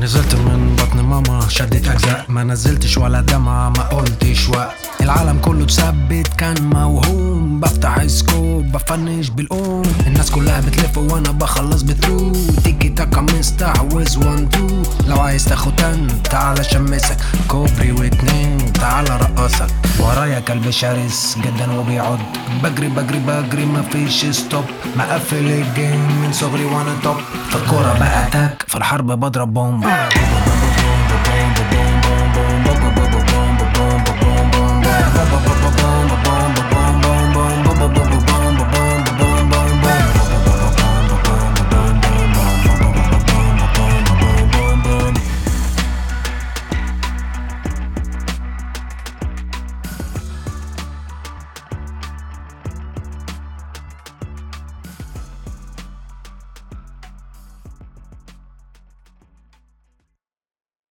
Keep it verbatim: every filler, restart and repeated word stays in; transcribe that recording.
نزلت من بطن ماما شدت اجزاء، ما نزلتش ولا دمعة ما قلتش وقت. العالم كله اتثبت كان موهوم، بفتح سكوب بفنش بالقوم. الناس كلها بتلف وانا بخلص بترو، تيكي تاكا مستحوذ وان تو. لو عايز تاخد تن تعالى شمسك، كوبري واتنين تعالى رقصك. ورايا كلب شرس جدا وبيعض، بجري بجري بجري مفيش ستوب. مقفل الجيم من صغري وانا توب، في الكورة بقى تاك، في الحرب بضرب بوم.